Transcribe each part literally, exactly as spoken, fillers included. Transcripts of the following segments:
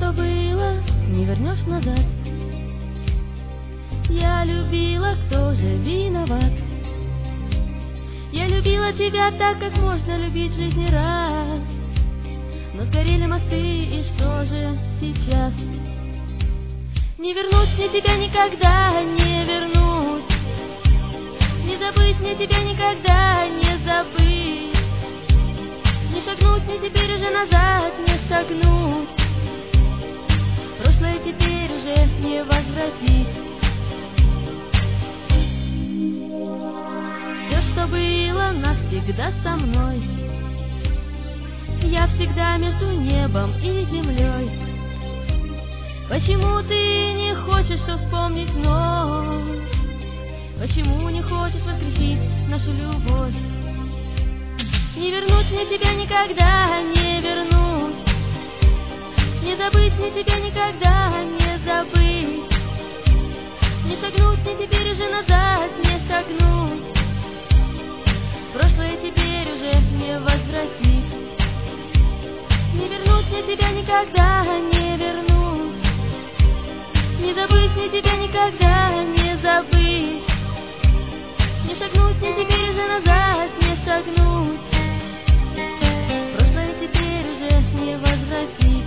что было, не вернешь назад. Я любила, кто же виноват? Я любила тебя так, как можно любить в жизни раз. Но сгорели мосты, и что же сейчас? Не вернуть мне тебя никогда, не вернуть. Не забыть мне тебя никогда, не забыть. Не шагнуть мне теперь уже назад, не шагнуть. Прошлое теперь уже не возвратить. Все, что было, навсегда со мной. Я всегда между небом и землей. Почему ты не хочешь все вспомнить вновь? Почему не хочешь воскресить нашу любовь? Не вернуть мне тебя никогда, не вернуть. Не забыть мне тебя никогда, не забыть. Не шагнуть мне теперь уже назад, не шагнуть. Прошлое теперь уже не возвратить. Не вернуть мне тебя никогда, не вернуть. Не забыть мне тебя никогда, не забыть. Не шагнуть мне теперь уже назад, не шагнуть. Прошлое теперь уже не возвратить.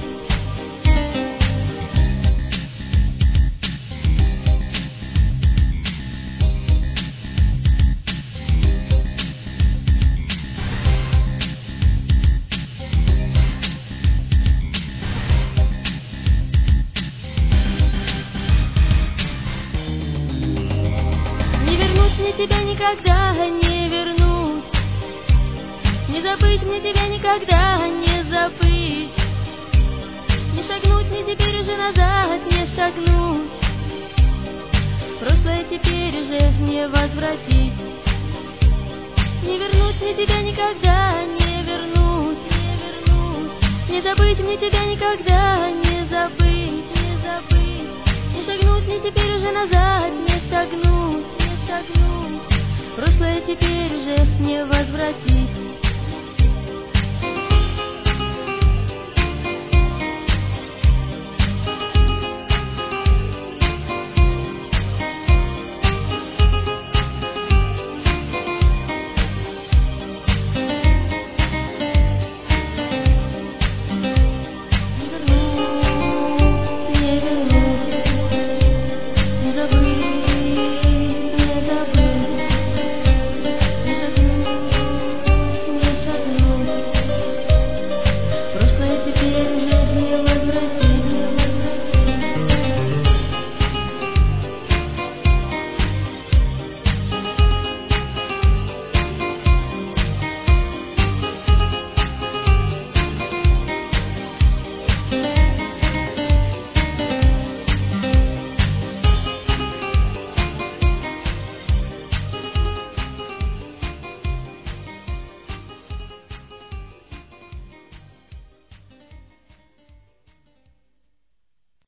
Тебя никогда не вернуть. Не забыть мне тебя никогда, не забыть. Не шагнуть мне теперь уже назад, не шагнуть. Прошлое теперь уже не возвратить. Не вернуть мне тебя никогда, не вернуть, не вернуть. Не забыть мне тебя никогда, не забыть, не забыть. Не шагнуть мне теперь уже назад, не шагнуть, не шагнуть. Прошлое теперь уже не возвратить.